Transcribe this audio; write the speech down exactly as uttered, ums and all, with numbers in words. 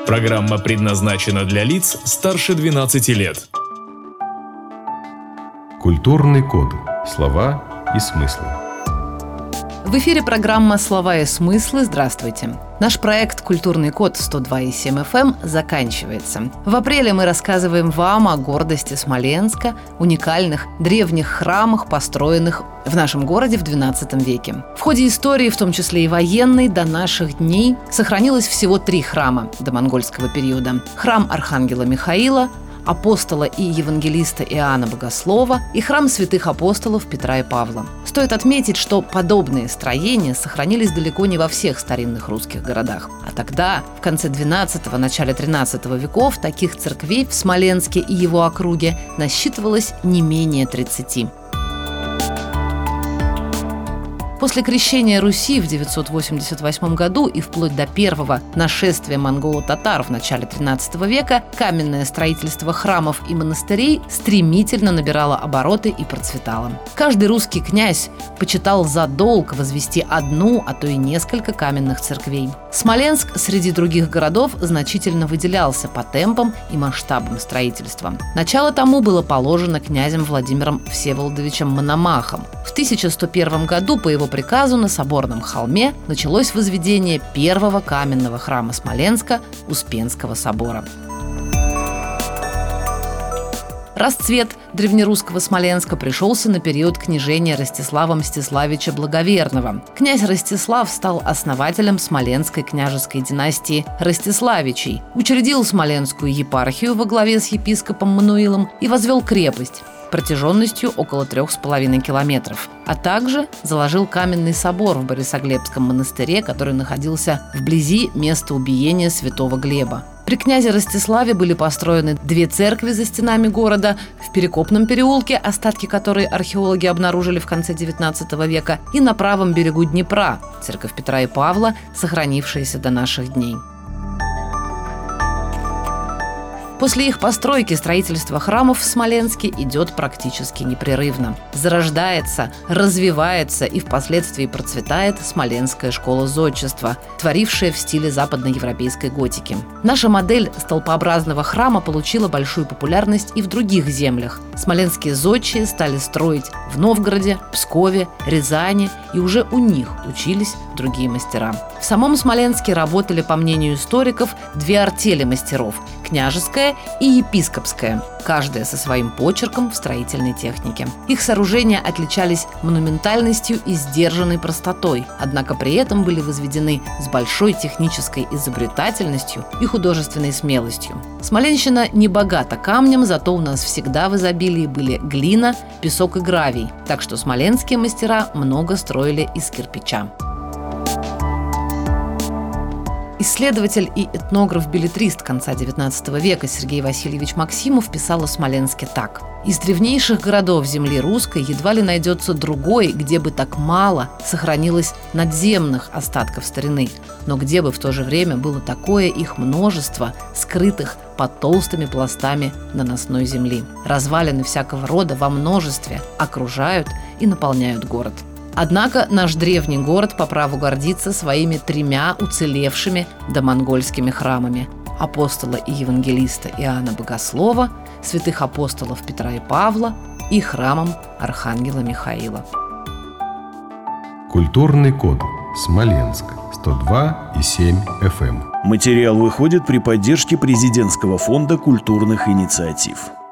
Программа предназначена для лиц старше двенадцати лет. Культурный код. Слова и смыслы. В эфире программа «Слова и смыслы». Здравствуйте. Наш проект «Культурный код» сто два и семь эф эм заканчивается. В апреле мы рассказываем вам о гордости Смоленска, уникальных древних храмах, построенных в нашем городе в двенадцатом веке. В ходе истории, в том числе и военной, до наших дней сохранилось всего три храма домонгольского периода. Храм Архангела Михаила, апостола и евангелиста Иоанна Богослова и храм святых апостолов Петра и Павла. Стоит отметить, что подобные строения сохранились далеко не во всех старинных русских городах. А тогда, в конце двенадцатого – начале тринадцатого веков, таких церквей в Смоленске и его округе насчитывалось не менее тридцати. После крещения Руси в девятьсот восемьдесят восьмом году и вплоть до первого нашествия монголо-татар в начале тринадцатого века каменное строительство храмов и монастырей стремительно набирало обороты и процветало. Каждый русский князь почитал за долг возвести одну, а то и несколько каменных церквей. Смоленск среди других городов значительно выделялся по темпам и масштабам строительства. Начало тому было положено князем Владимиром Всеволодовичем Мономахом. В тысяча сто первом году по его приказу на Соборном холме началось возведение первого каменного храма Смоленска – Успенского собора. Расцвет древнерусского Смоленска пришелся на период княжения Ростислава Мстиславича Благоверного. Князь Ростислав стал основателем Смоленской княжеской династии Ростиславичей, учредил Смоленскую епархию во главе с епископом Мануилом и возвел крепость протяженностью около трех с половиной километров, а также заложил каменный собор в Борисоглебском монастыре, который находился вблизи места убиения святого Глеба. При князе Ростиславе были построены две церкви за стенами города, в Перекопном переулке, остатки которой археологи обнаружили в конце девятнадцатого века, и на правом берегу Днепра, церковь Петра и Павла, сохранившаяся до наших дней. После их постройки строительство храмов в Смоленске идет практически непрерывно. Зарождается, развивается и впоследствии процветает Смоленская школа зодчества, творившая в стиле западноевропейской готики. Наша модель столпообразного храма получила большую популярность и в других землях. Смоленские зодчие стали строить в Новгороде, Пскове, Рязани, и уже у них учились другие мастера. В самом Смоленске работали, по мнению историков, две артели мастеров – княжеская и епископская, каждая со своим почерком в строительной технике. Их сооружения отличались монументальностью и сдержанной простотой, однако при этом были возведены с большой технической изобретательностью и художественной смелостью. Смоленщина не богата камнем, зато у нас всегда в изобилии были глина, песок и гравий, так что смоленские мастера много строили из кирпича. Исследователь и этнограф-беллетрист конца девятнадцатого века Сергей Васильевич Максимов писал о Смоленске так: «Из древнейших городов земли русской едва ли найдется другой, где бы так мало сохранилось надземных остатков старины, но где бы в то же время было такое их множество, скрытых под толстыми пластами наносной земли. Развалины всякого рода во множестве окружают и наполняют город». Однако наш древний город по праву гордится своими тремя уцелевшими домонгольскими храмами – апостола и евангелиста Иоанна Богослова, святых апостолов Петра и Павла и храмом Архангела Михаила. Культурный код. Смоленск. сто два и семь эф эм. Материал выходит при поддержке президентского фонда культурных инициатив.